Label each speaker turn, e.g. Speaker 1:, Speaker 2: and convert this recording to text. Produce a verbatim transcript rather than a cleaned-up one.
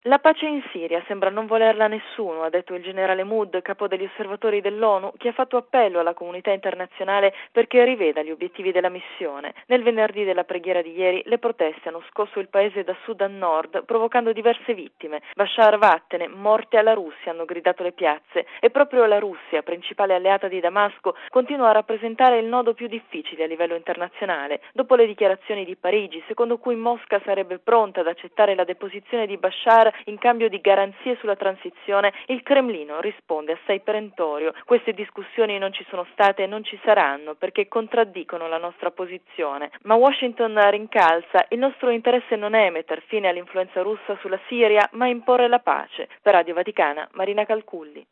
Speaker 1: La pace in Siria sembra non volerla nessuno, ha detto il generale Mood, capo degli osservatori dell'ONU, che ha fatto appello alla comunità internazionale perché riveda gli obiettivi della missione. Nel venerdì della preghiera di ieri le proteste hanno scosso il paese da sud a nord, provocando diverse vittime. Bashar vattene, morte alla Russia, hanno gridato le piazze, e proprio la Russia, principale alleata di Damasco, continua a rappresentare il nodo più difficile a livello internazionale. Dopo le dichiarazioni di Parigi, secondo cui Mosca sarebbe pronta ad accettare la deposizione di Bashar in cambio di garanzie sulla transizione, il Cremlino risponde assai perentorio: queste discussioni non ci sono state e non ci saranno perché contraddicono la nostra posizione. Ma Washington rincalza: il nostro interesse non è metter fine all'influenza russa sulla Siria, ma imporre la pace. Per Radio Vaticana, Marina Calculli.